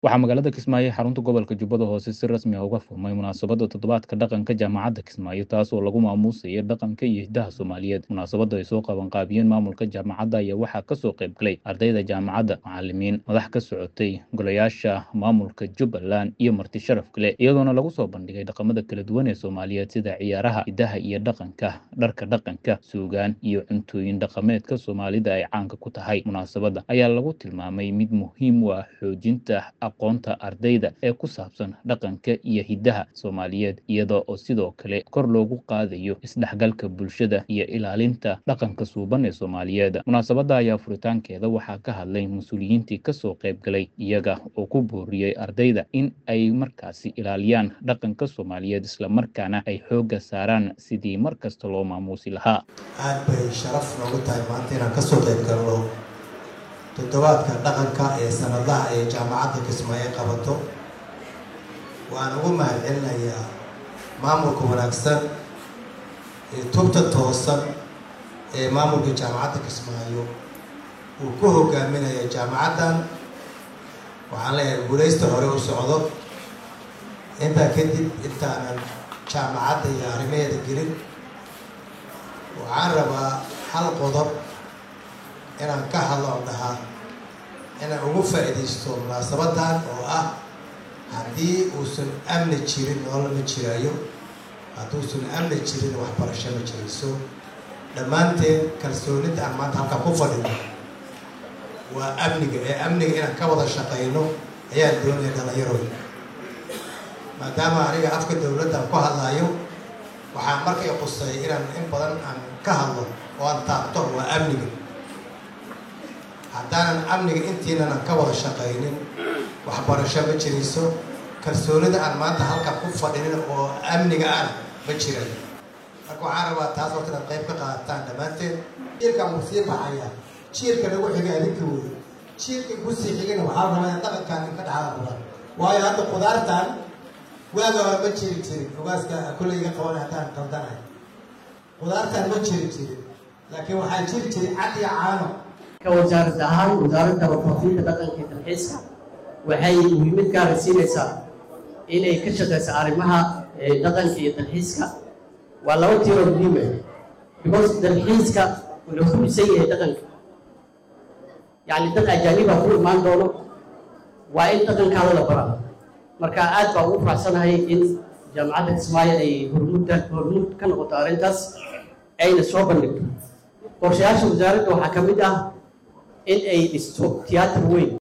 Waxaa magaalada Kismaayo ee xarunta gobolka Jubbada Hoose si rasmi ah uga furmay munaasabadda toddobaadka dhaqanka jaamacadda Kismaayo, taas oo lagu maamuusayo dhaqanka iyo hidaha Soomaaliyeed. Munaasabadda ay soo qabanqaabiyeen maamulka jaamacadda ayaa waxaa ka soo qayb galay ardayda jaamacadda, macallimiin, madax ka socotay golayaasha maamulka Jubbaland iyo marti sharaf kale, iyadoona lagu soo bandhigay dhaqamada kala duwan ee Soomaaliyeed sida ciyaaraha, hidaha iyo dhaqanka, dharka dhaqanka, suugaan iyo cuntooyin dhaqameedka Soomaalida ay caanka ku tahay. Munaasabadda ayaa lagu tilmaamay mid muhiim u ah xoojinta aqoonta ardayda ee ku saabsan dhaqanka iyo hidaha Soomaaliyeed, iyada oo sidoo kale kor loogu qaadayo isdhexgalka bulshada iyo ilaalinta dhaqanka suuban ee Soomaaliyeed. Munaasabadda ayaa furitaankeeda waxaa ka hadlay mas'uuliyiintii ka soo qayb galay, iyaga oo ku booriyey ardayda in ay markaasi ilaaliyaan dhaqanka Soomaaliyeed isla markaana ay xoogga saaraan sidii mar kasta loo maamuusi lahaa. aad bay sharaf noogu tahay maanta inaan ka soo qayb galno toddobaadka dhaqanka ee sanadaha ee jaamacadda Kismaayo qabato. waan ugu mahadcelinayaa maamulka wanaagsan ee tubta toosan ee maamulka jaamacadda Kismaayo uu ku hogaaminayo jaamacaddan. waxaan leeyahay guulaysta hore u socdo. intaa kadib intaanan jaamacadda iyo arrimaheeda gelin, waxaan rabaa hal qodob inaan ka hadlo oo dhahaa inaan ugu faa'iidaysto munaasabadan oo ah haddii uusan amni jirin nolol ma jirayo, hadduusan amni jirin waxbarasho ma jirayso. dhammaanteen kalsoonida aan maanta halkaa ku fadhino waa amniga inaan ka wada shaqayno ayaan doonaya dhalinyarooda. maadaama aniga afka dowladdan ku hadlayo, waxaa markay qusay inaan in badan aan ka hadlo oo aan taabto waa amniga. haddaanan amniga intiinan ka wada shaqaynin waxbarasho ma jirayso, kalsoonida aan maanta halka ku fadhinin oo amniga ah ma jirayo. marka waxaan rabaa taas horta inaad qayb ka qaadataan dhammaanteen. jiilkan wuu sii baxaya, jiilka lagu xigay adinka wey, jiilka ku sii xigana waxaa rabaa in dhaqankan in ka dhaxala badan. waayo hadda qudaartan waaga hore ma jiri jirin, ogaaska kullayga qaban haddaan qaldanahay. qudaartan ma jiri jirin, laakiin waxaa jiri jiray cad iyo caano. كوزارة دهان وزارة وفاقية دقن كترحيس وحي مهمة كارة سينيسا إني كشغة سعرمها دقن كترحيسك ولو تيرو مهمة because ترحيسك ولو كل سيء دقن يعني دقن جانبا كل ما ندونه وإن دقن كانوا لبرا مركا آد بأوف عسانا هاي إن جامعة كسماية هرمود كان غطارين تاس أين صوبا لك qorshayaasha wasaaradda waxaa ka mid ah in ay dhisto tiyaatar weyn